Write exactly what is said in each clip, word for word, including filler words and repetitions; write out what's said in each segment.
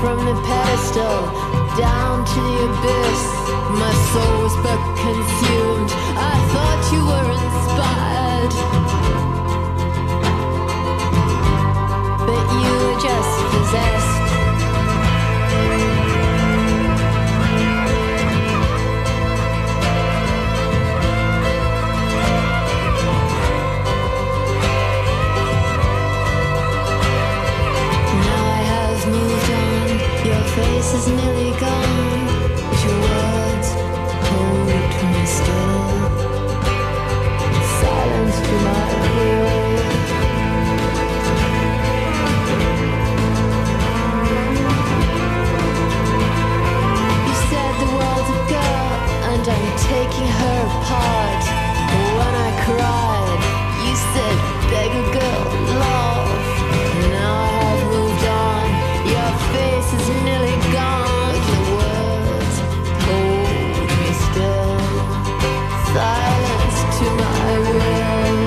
from the pedestal down to the abyss. My soul was but consumed. I thought you were inspired, but you were just possessed. Face is nearly gone, but your words hold me still. Silence to my will. You said the world's a girl, and I'm taking her apart. When I cried, you said, beg a girl, love. Now I have moved on. Your face is nearly gone. The words hold me still. Silence to my will.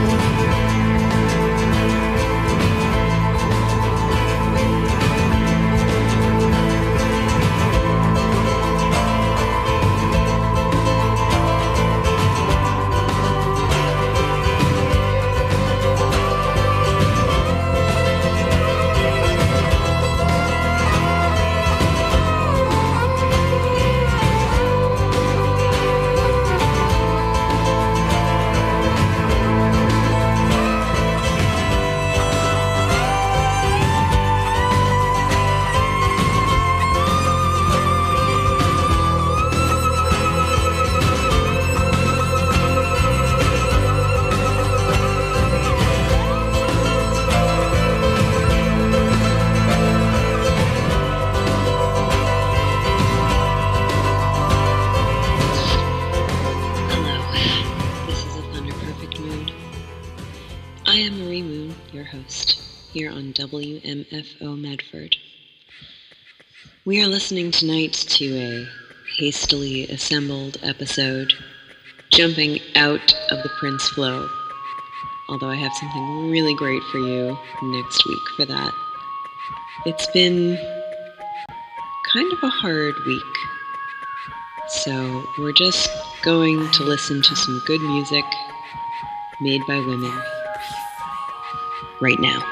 Here on W M F O Medford. We are listening tonight to a hastily assembled episode, jumping out of the Prince flow, although I have something really great for you next week for that. It's been kind of a hard week, so we're just going to listen to some good music made by women right now.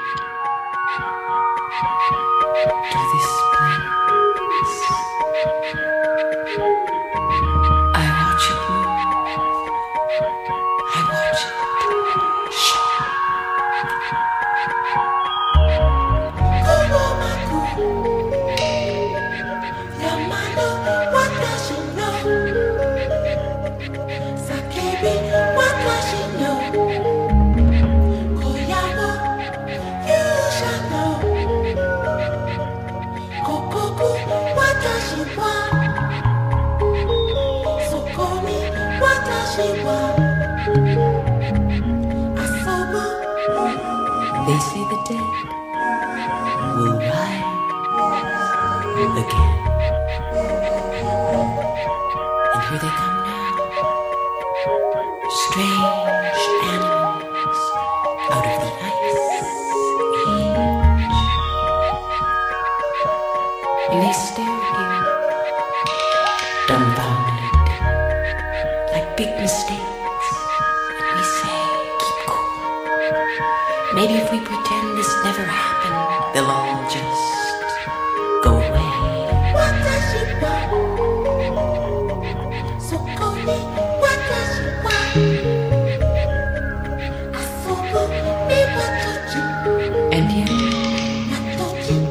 To this place, I watch it move, I watch it shine. Yamano, what does she know? Sakebi, what does she know? Koyamo, you shall know. What does she want? Sokoni, what does she want? Asobu. They say the dead will rise again. And here they come now. Strange animals out of the ice age. And they stare at you, dumbfounded, like big mistakes. And we say, keep cool. Maybe if we pretend this never happened, they'll all just go away. What does she want? So Cody, what does she want? Asobu, me what touch you. And yet, what touch you?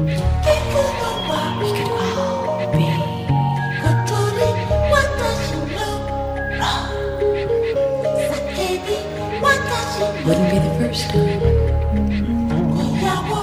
We could all be. Kotori, what does she know? Wrong. Sakebi, what does she know? Wouldn't be the first time. Koyawo.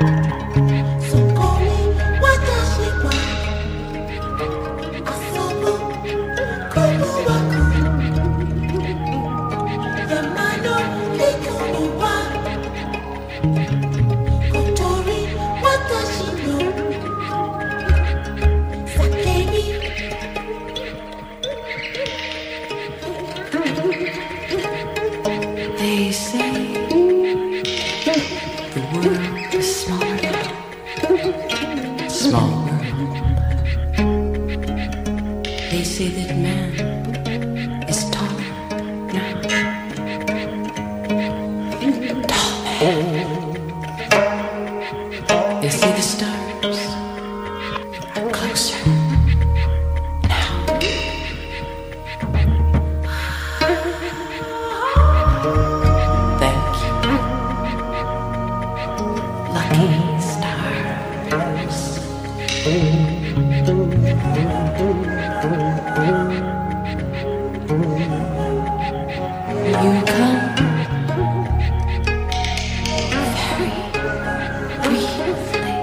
They say the world is small now, small world. They say that man is taller now, taller. They say the stars are closer now. Thank you, lucky stars. You come very briefly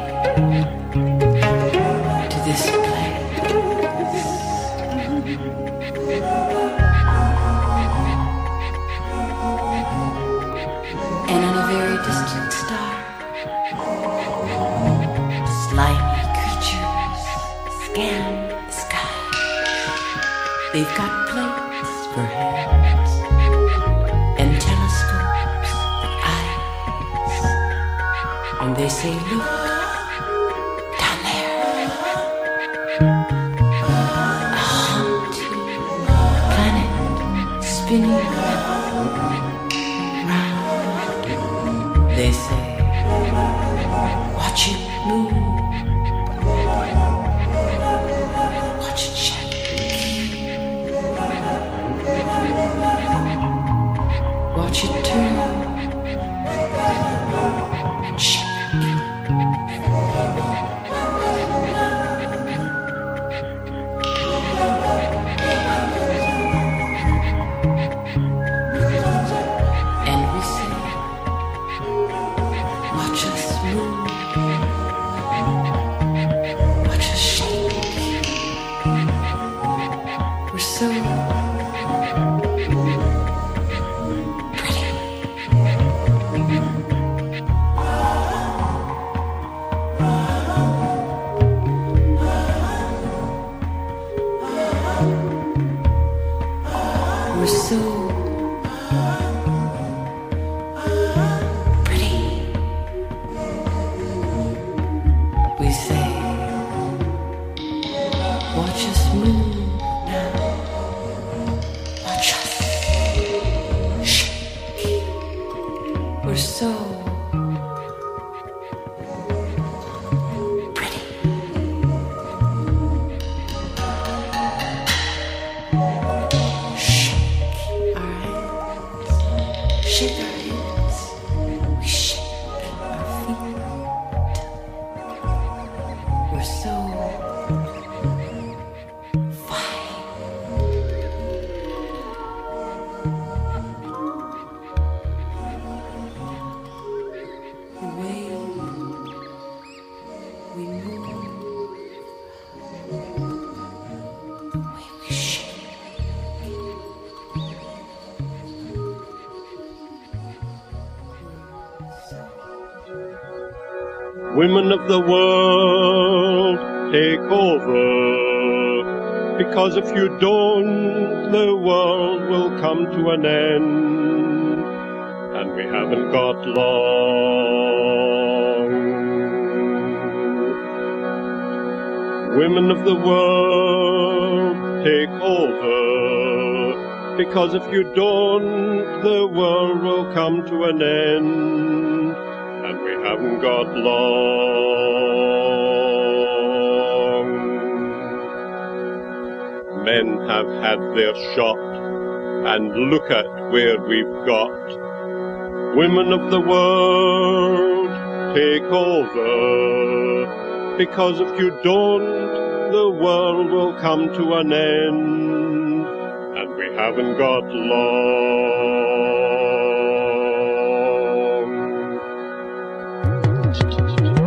to this place, and on a very distant star, slimy creatures scan the sky. They've got plates for hands and telescopes for eyes, and they say, look down there, a haunted planet spinning round. They say, watch it move, watch it shake, watch it turn and shake. And we say, watch us move, watch us shake. We're so pretty. We're so pretty. We say, watch us move now, watch us shake. We're so pretty. Shake our hands, shake our hands, we shake our feet. We're so fine. The way we move, the way we shake. Women of the world, take over, because if you don't, the world will come to an end, and we haven't got long. Women of the world, take over, because if you don't, the world will come to an end, and we haven't got long. Men have had their shot, and look at where we've got. Women of the world, take over, because if you don't, the world will come to an end, and we haven't got long.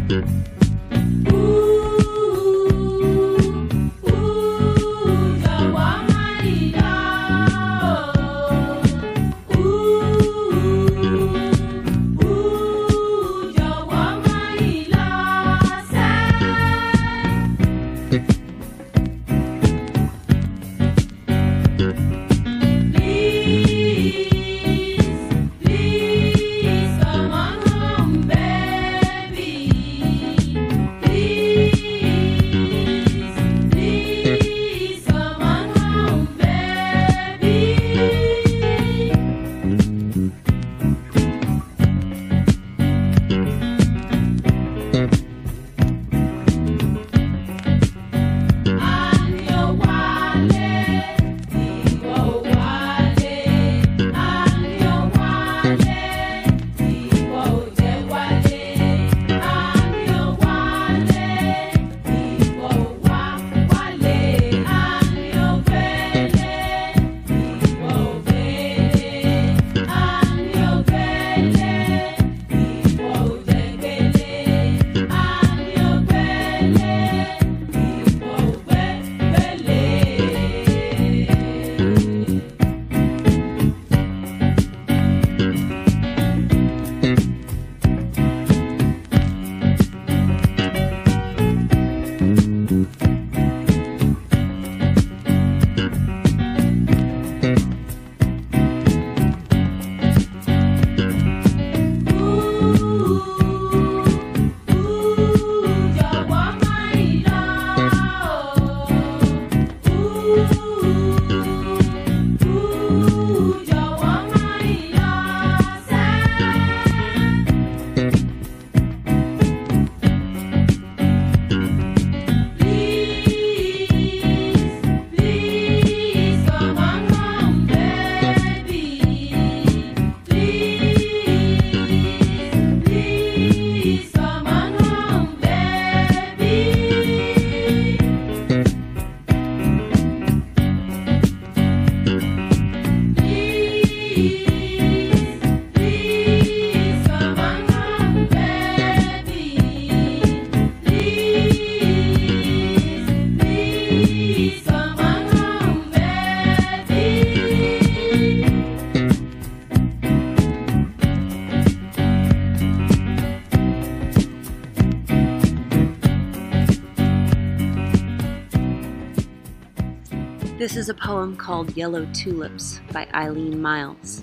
This is a poem called Yellow Tulips by Eileen Miles.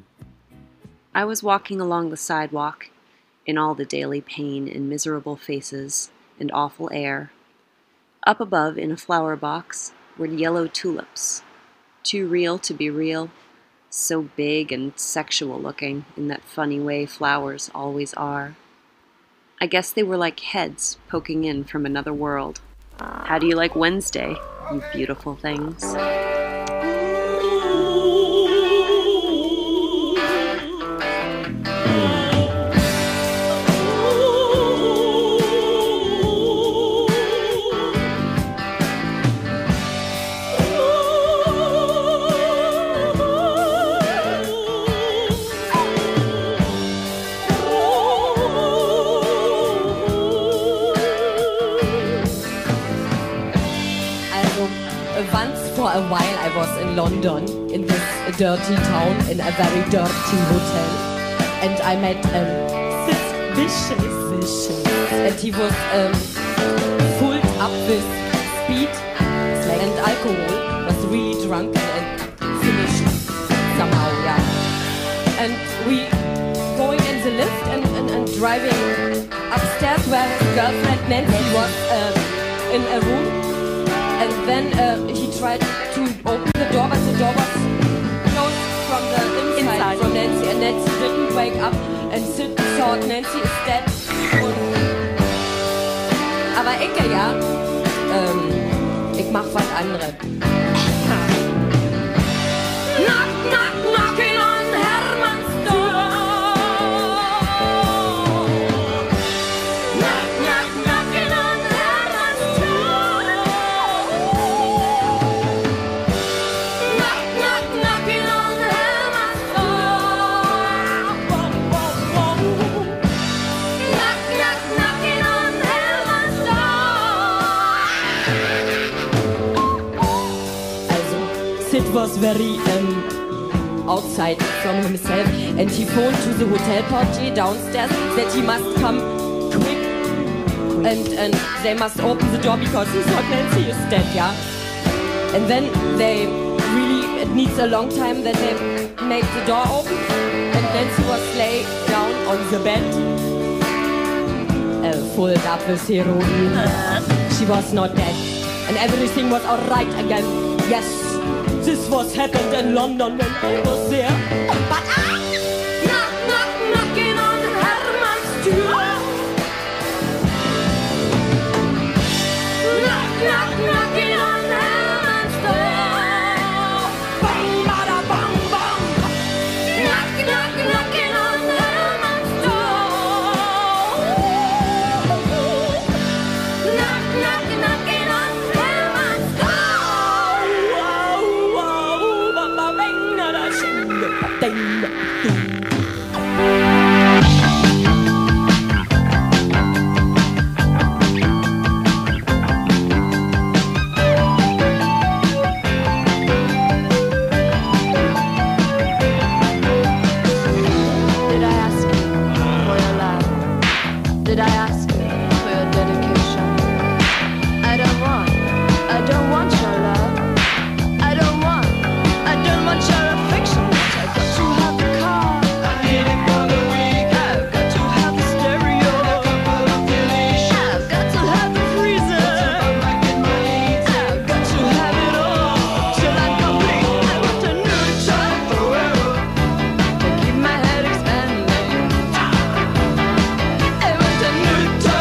I was walking along the sidewalk in all the daily pain and miserable faces and awful air. Up above in a flower box were yellow tulips, too real to be real, so big and sexual looking in that funny way flowers always are. I guess they were like heads poking in from another world. How do you like Wednesday, you beautiful things? For a while I was in London, in this dirty town, in a very dirty hotel, and I met um, this vicious, vicious, and he was um, full up with speed and alcohol, was really drunk and finished somehow, yeah. And we going in the lift and, and, and driving upstairs where his girlfriend Nancy was um, in a room. And then uh, he tried to open the door, but the door was closed from the inside, inside. From Nancy. And Nancy didn't wake up and Sid thought Nancy is dead. Und aber ich, ja, ähm, ich mach was anderes. Knock, knock, knocking on Herman's door. Knock, knock, knocking on Herman's door. Knock, knock, knocking on Herman's door. Whoa, whoa, whoa. Knock, knock, knocking on it was very um, outside from himself, and he phoned to the hotel portier downstairs that he must come quick, and, and they must open the door because he thought Nancy is dead, yeah. And then they really, it needs a long time that they make the door open, and Nancy was laid down on the bed, uh, filled up with heroin. She was not dead, and everything was alright again. Yes, this was happened in London when I was there. But I knock, knock, knocking on Herman's door. Knock, knock, knocking on Herman's door. Bang, bada, bang, bang. Knock, knock, knocking on Herman's door. Knock, knock, knocking on Herman's door. Wow, wow, baba, bang, nada, shing, ding, ding. Did I ask you for your love? Did I ask you for your dedication? I don't want, I don't want your love. I don't want, I don't want your affection. I've got to have the car. I need it for the week. I've got to have the stereo. I've got to have the freezer. I've got to have it all till I'm complete. I want a new job forever to keep my head expanding. I want a new toy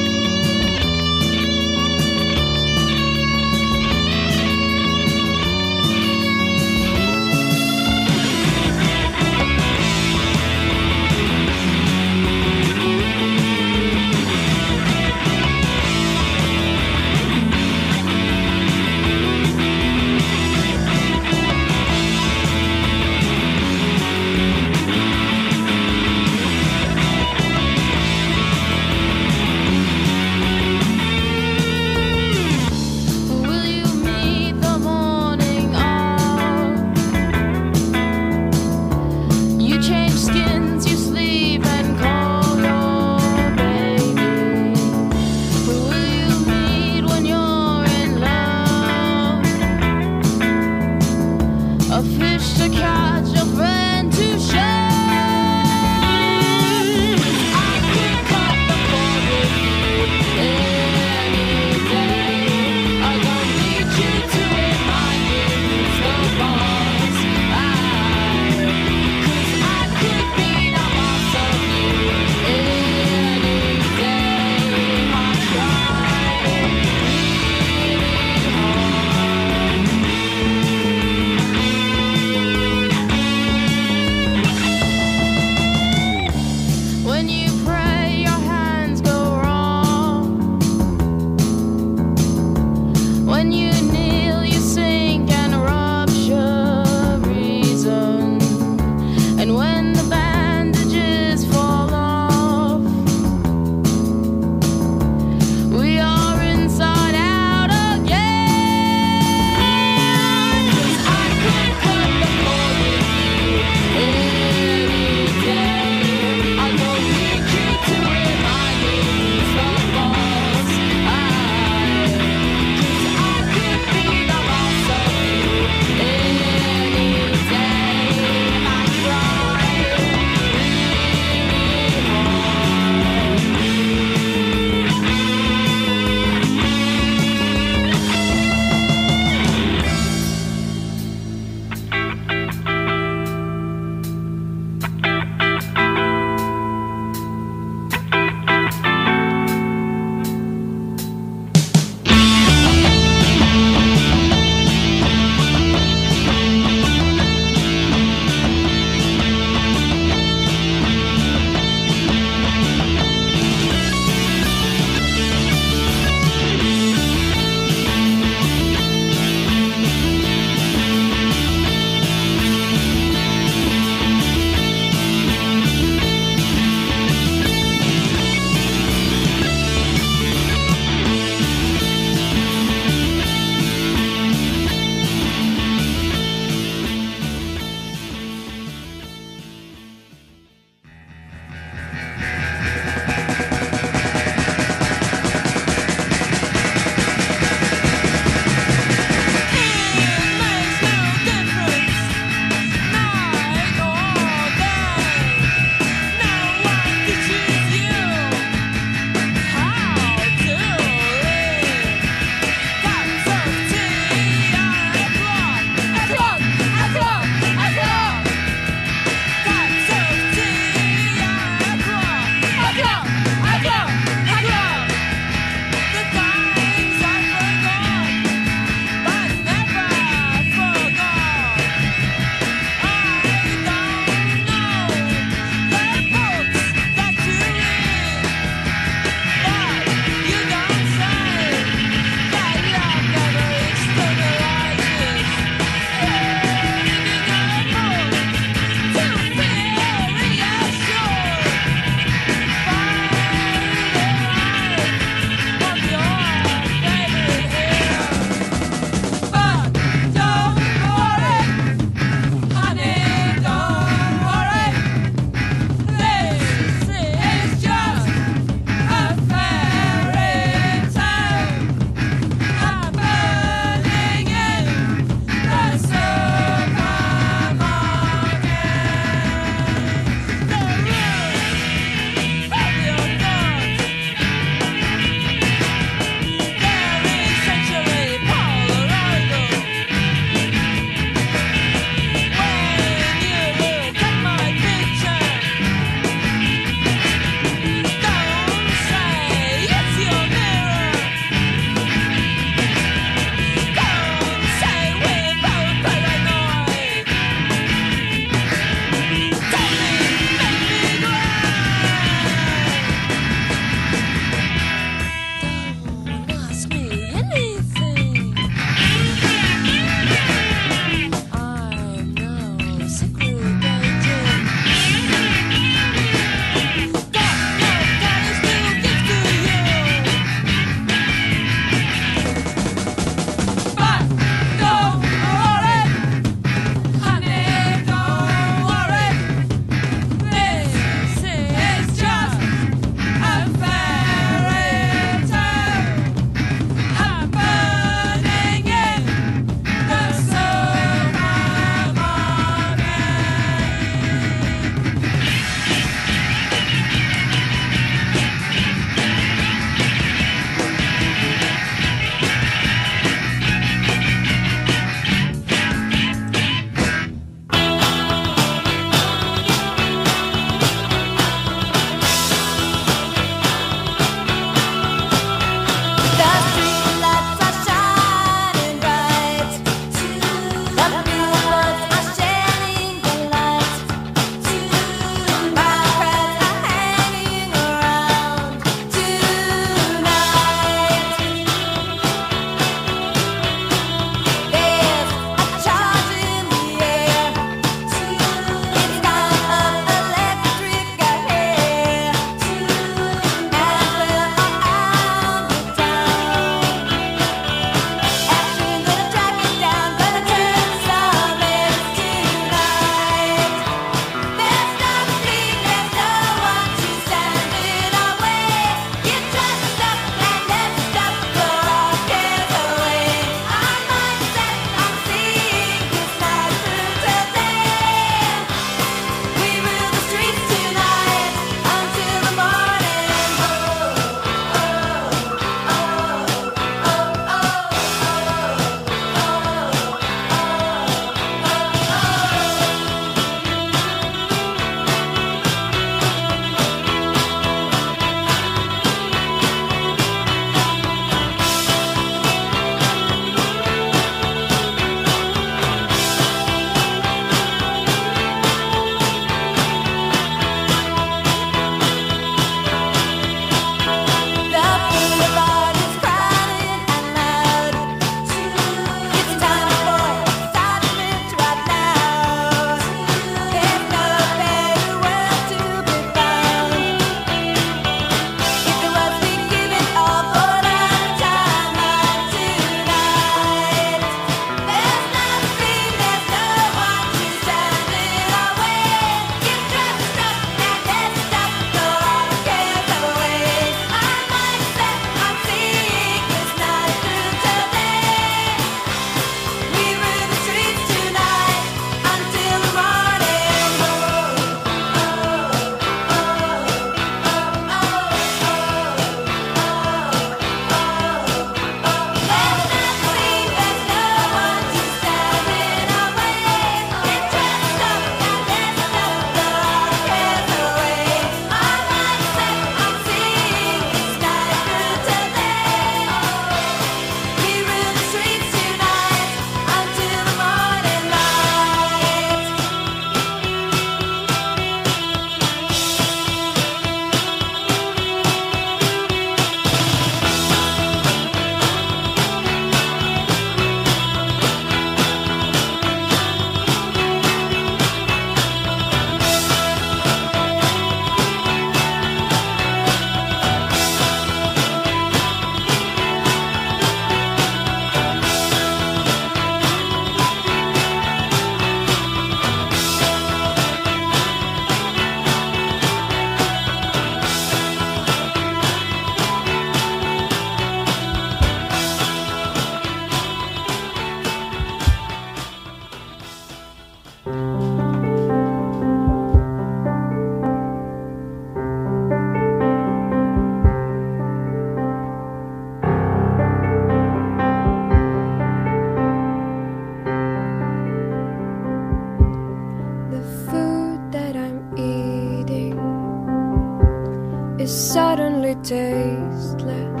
is suddenly tasteless.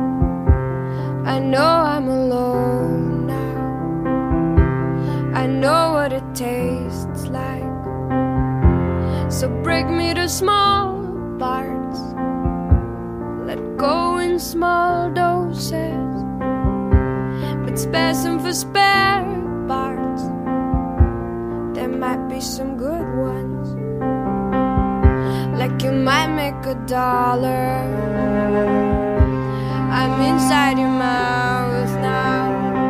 I know I'm alone now. I know what it tastes like. So break me to small parts. Let go in small doses, but spare some for spare parts. There might be some good ones. Like you might make a dollar. I'm inside your mouth now,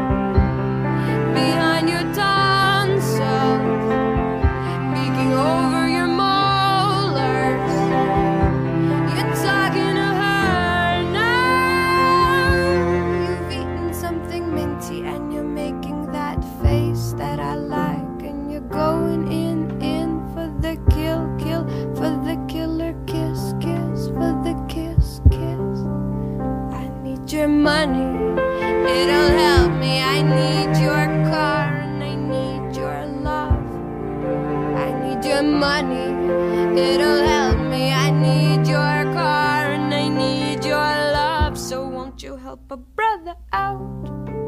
behind your tonsils, peeking over your molars. You're talking to her now. You've eaten something minty and you're making that face that I like, and you're going in, in for the kill, kill, for the killer kiss, kiss, for the kiss, kiss. I need your money, it'll help me. I need your car and I need your love. I need your money, it'll help me. I need your car and I need your love. So won't you help a brother out?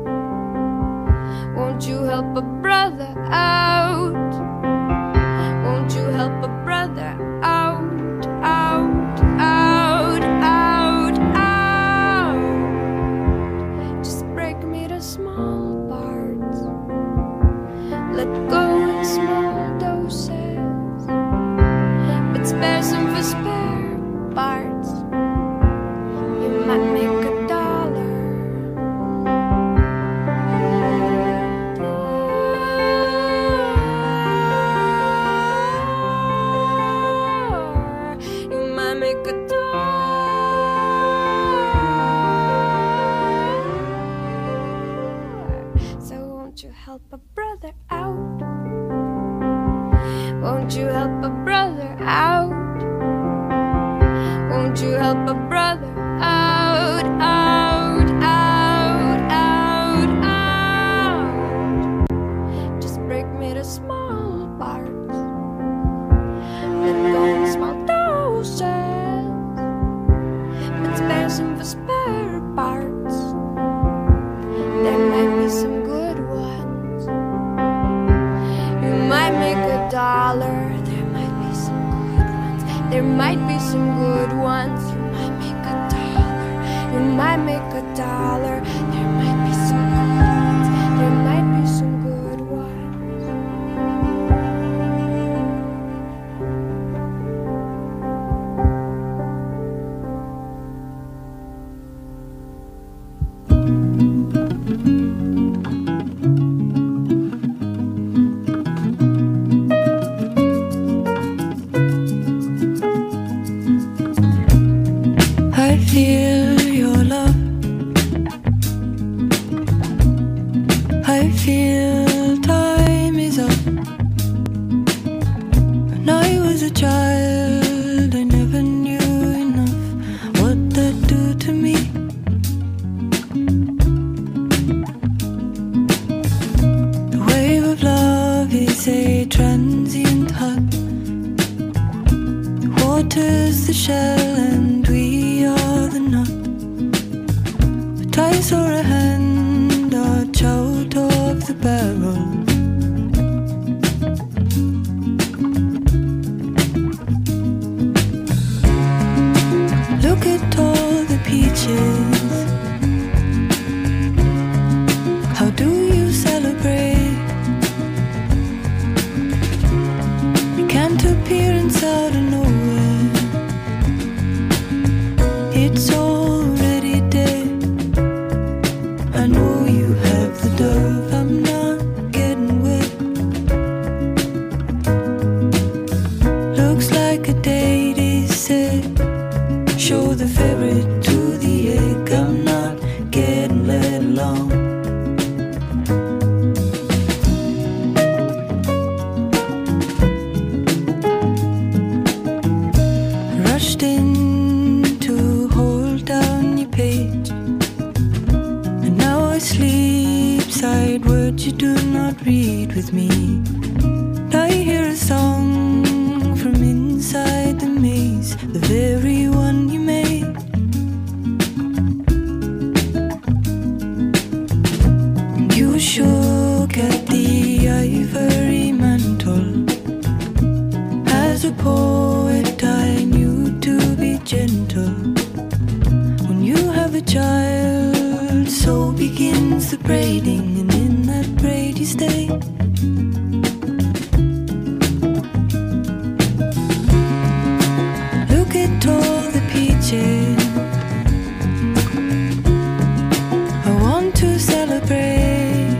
Won't you help a brother out? Won't you help a brother out, out, out, out, out? Just break me to small parts. Let go in small doses, but spare some for spare parts. You might make a dollar. You might make a dollar. So won't you help a brother out? Won't you help a brother out? Won't you help a brother out, out, out, out, out? Just break me to small parts. Let go in small doses, but spare some for spare parts. There might be some good ones. You might make a dollar. There might be some good ones. There might be some good ones. You might make a dollar. You might make a dollar. There might be some good ones. There might be some good ones. I feel your love. I feel time is up. When I was a child, I never knew enough what that do to me. The wave of love is a transient hug. The water's the shell and we are the nut. But I saw a hand arch out of the barrel. Look at all the peaches. How do you celebrate? They can't appear inside of nowhere. It's already dead. I know you have the dove. I'm not getting wet. Looks like a date is set. Show the ferret to the egg. I'm not getting let along. Rushed in to hold down your page, and now I sleep side words you do not read with me. I hear a song from inside the maze, the very one you gentle. When you have a child, so begins the braiding, and in that braid you stay. Look at all the peaches I want to celebrate.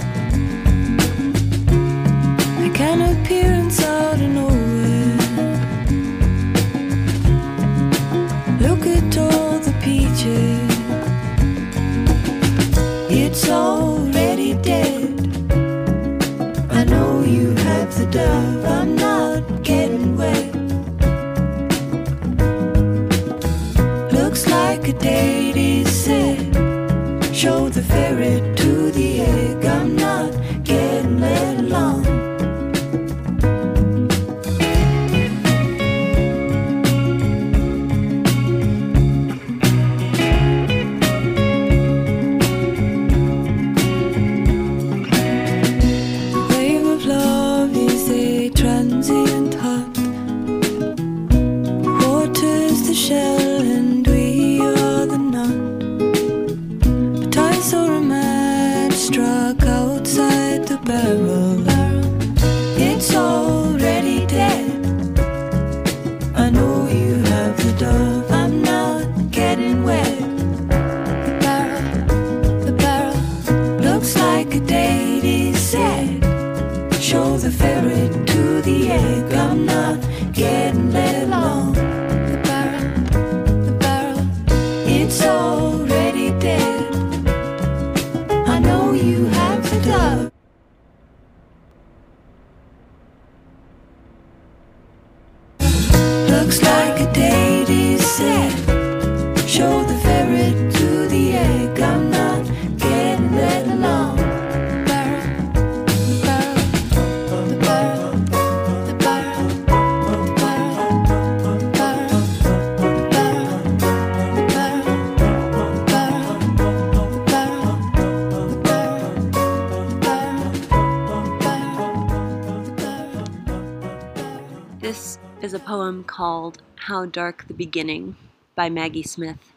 I can appear out of nowhere. Look at all the peaches. It's already dead. I know you have the dove. I'm not getting wet. Looks like a date is set. Show the ferret to the egg. I'm not getting let along. Is a poem called How Dark the Beginning by Maggie Smith.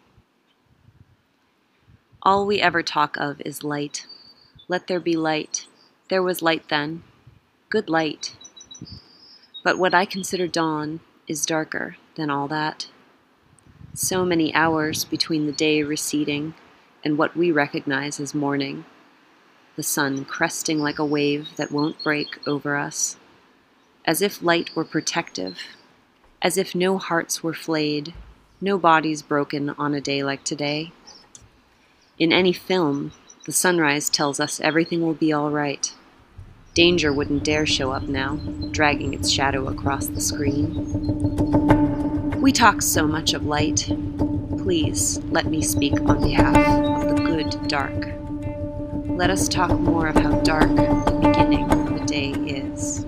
All we ever talk of is light. Let there be light. There was light then. Good light. But what I consider dawn is darker than all that. So many hours between the day receding and what we recognize as morning. The sun cresting like a wave that won't break over us. As if light were protective. As if no hearts were flayed, no bodies broken on a day like today. In any film, the sunrise tells us everything will be all right. Danger wouldn't dare show up now, dragging its shadow across the screen. We talk so much of light. Please let me speak on behalf of the good dark. Let us talk more of how dark the beginning of the day is.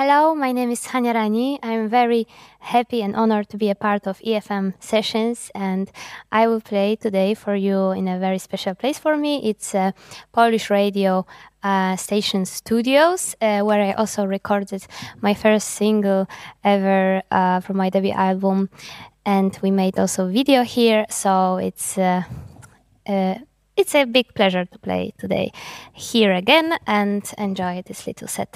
Hello, my name is Hania Rani. I'm very happy and honored to be a part of E F M sessions, and I will play today for you in a very special place for me. It's uh, Polish radio uh, station studios, uh, where I also recorded my first single ever uh, from my debut album, and we made also video here. So it's uh, uh, it's a big pleasure to play today here again and enjoy this little set.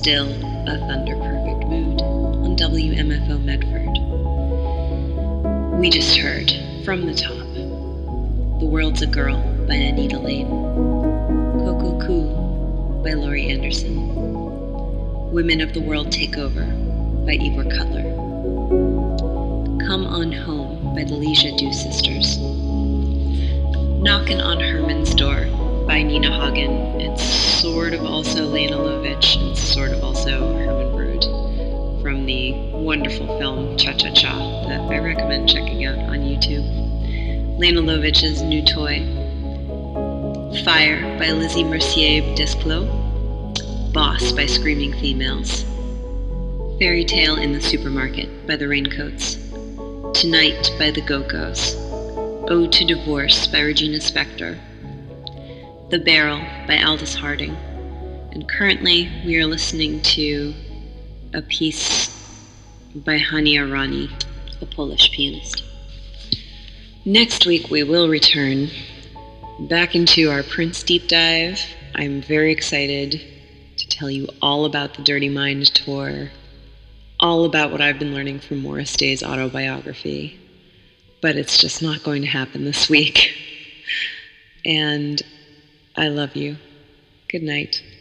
still a thunder-perfect mood on W M F O Medford. We just heard, From the Top, The World's a Girl by Anita Lane, Coco Coo by Laurie Anderson, Women of the World Take Over by Igor Cutler, Come On Home by the Leisha Du Sisters, Knockin' on Herman's Door by Nina Hagen, and sort of also Lena Lovitch, and sort of also Herman Brood, from the wonderful film Cha-Cha-Cha that I recommend checking out on YouTube. Lena Lovitch's new toy, Fire by Lizzie Mercier Desclos, Boss by Screaming Females, Fairy Tale in the Supermarket by the Raincoats, Tonight by the Go-Go's, Ode to Divorce by Regina Spektor, The Barrel by Aldous Harding, and currently we are listening to a piece by Hania Rani, a Polish pianist. Next week we will return back into our Prince deep dive. I'm very excited to tell you all about the Dirty Mind tour, all about what I've been learning from Morris Day's autobiography, but it's just not going to happen this week. And I love you. Good night.